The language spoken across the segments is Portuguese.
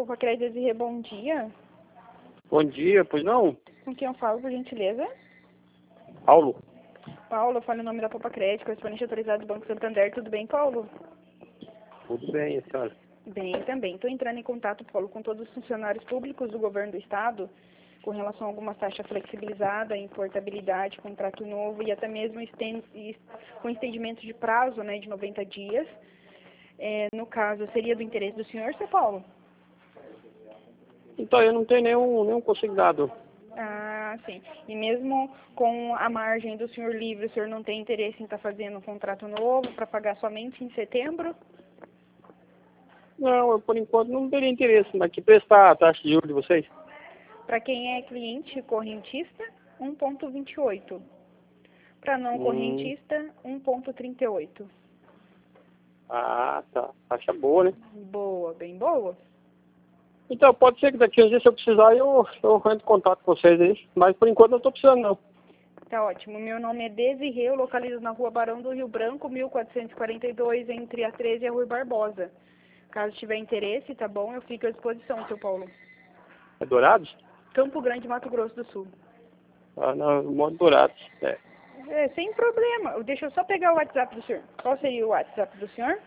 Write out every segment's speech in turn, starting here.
Poupa Crédito Desirê, bom dia. Bom dia, pois não? Com quem eu falo, por gentileza? Paulo. Paulo, eu falo em nome da Poupa Crédito, correspondente autorizado do Banco Santander. Tudo bem, Paulo? Tudo bem, senhora? Bem, também. Estou entrando em contato, Paulo, com todos os funcionários públicos do governo do Estado, com relação a algumas taxas flexibilizadas, importabilidade, contrato novo e até mesmo com estendimento de prazo, né, de 90 dias. No caso, seria do interesse do senhor, seu Paulo? Então, eu não tenho nenhum consignado. Ah, sim. E mesmo com a margem do senhor livre, o senhor não tem interesse em estar fazendo um contrato novo para pagar somente em setembro? Não, eu por enquanto não teria interesse, mas que prestar a taxa de juros de vocês? Para quem é cliente correntista, 1,28. Para não correntista, 1,38. Ah, tá. Taxa boa, né? Boa, bem boa. Então, pode ser que daqui a uns dias, se eu precisar, eu entro em contato com vocês aí. Mas por enquanto não estou precisando, não. Tá ótimo. Meu nome é Desirê, eu localizo na Rua Barão do Rio Branco, 1442, entre a 13 e a Rui Barbosa. Caso tiver interesse, tá bom? Eu fico à disposição, seu Paulo. É Dourados? Campo Grande, Mato Grosso do Sul. Ah, não, eu moro em Dourados. Sem problema. Deixa eu só pegar o WhatsApp do senhor. Qual seria o WhatsApp do senhor?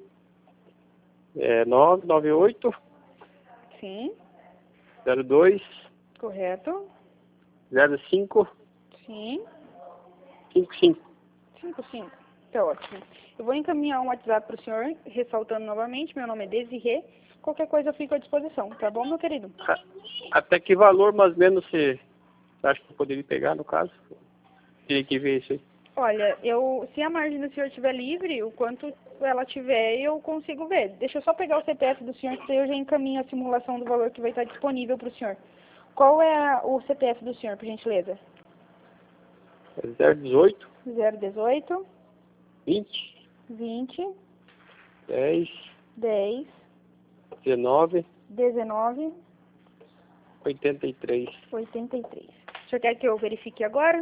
É 998 Sim. 02 Correto. 05 Sim. 55. 55. Tá ótimo. Eu vou encaminhar um WhatsApp para o senhor, ressaltando novamente, meu nome é Desirê. Qualquer coisa eu fico à disposição, tá bom, meu querido? Até que valor mais ou menos você acha que eu poderia pegar, no caso? Teria que ver isso aí. Olha, se a margem do senhor estiver livre, o quanto ela tiver, eu consigo ver. Deixa eu só pegar o CPF do senhor, que daí eu já encaminho a simulação do valor que vai estar disponível para o senhor. Qual é o CPF do senhor, por gentileza? É 018 018 20 20 10 10 19 19 83. 83. O senhor quer que eu verifique agora?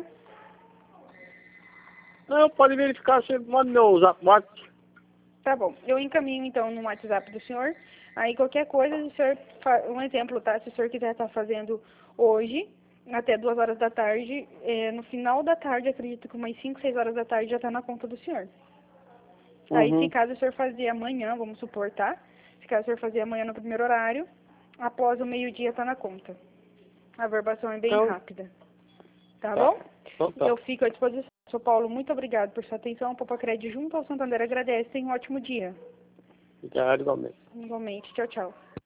Não, pode verificar, você manda meu zap. Tá bom. Eu encaminho então no WhatsApp do senhor. Aí qualquer coisa, o senhor, um exemplo, tá? Se o senhor quiser estar fazendo hoje, até 2 horas da tarde, no final da tarde, acredito que umas 5, 6 horas da tarde já está na conta do senhor. Aí se caso o senhor fazer amanhã, vamos supor, tá? Se caso o senhor fazer amanhã no primeiro horário, após o meio-dia está na conta. A verbação é bem rápida. Tá bom? Então, tá. Eu fico à disposição. Sr. Paulo, muito obrigado por sua atenção. A Poupa Crédito junto ao Santander agradece. Tenha um ótimo dia. Obrigado, igualmente. Igualmente. Tchau, tchau.